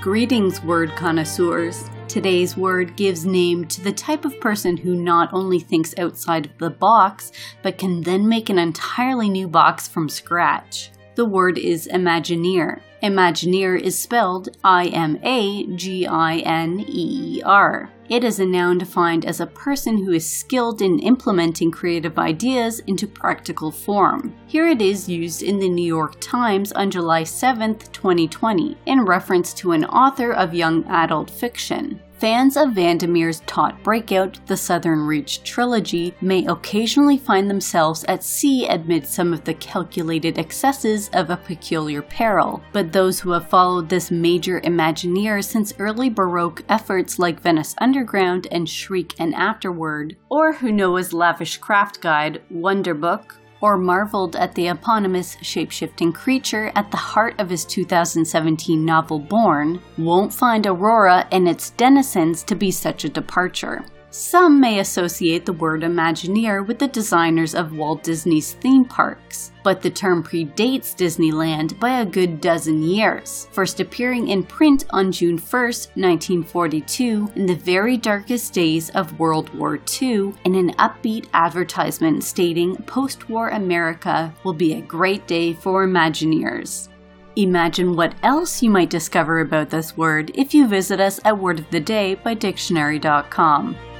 Greetings, word connoisseurs. Today's word gives name to the type of person who not only thinks outside of the box, but can then make an entirely new box from scratch. The word is Imagineer. Imagineer is spelled Imagineer. It is a noun defined as a person who is skilled in implementing creative ideas into practical form. Here it is used in the New York Times on July 7th, 2020, in reference to an author of young adult fiction. Fans of Vandermeer's Taut Breakout, the Southern Reach trilogy may occasionally find themselves at sea amid some of the calculated excesses of A Peculiar Peril, but those who have followed this major Imagineer since early Baroque efforts like Venice Underground and Shriek and Afterward, or who know his lavish craft guide, Wonderbook, or marveled at the eponymous shape-shifting creature at the heart of his 2017 novel Born, won't find Aurora and its denizens to be such a departure. Some may associate the word Imagineer with the designers of Walt Disney's theme parks, but the term predates Disneyland by a good dozen years, first appearing in print on June 1st, 1942, in the very darkest days of World War II, in an upbeat advertisement stating post-war America will be a great day for Imagineers. Imagine what else you might discover about this word if you visit us at Word of the Day by Dictionary.com.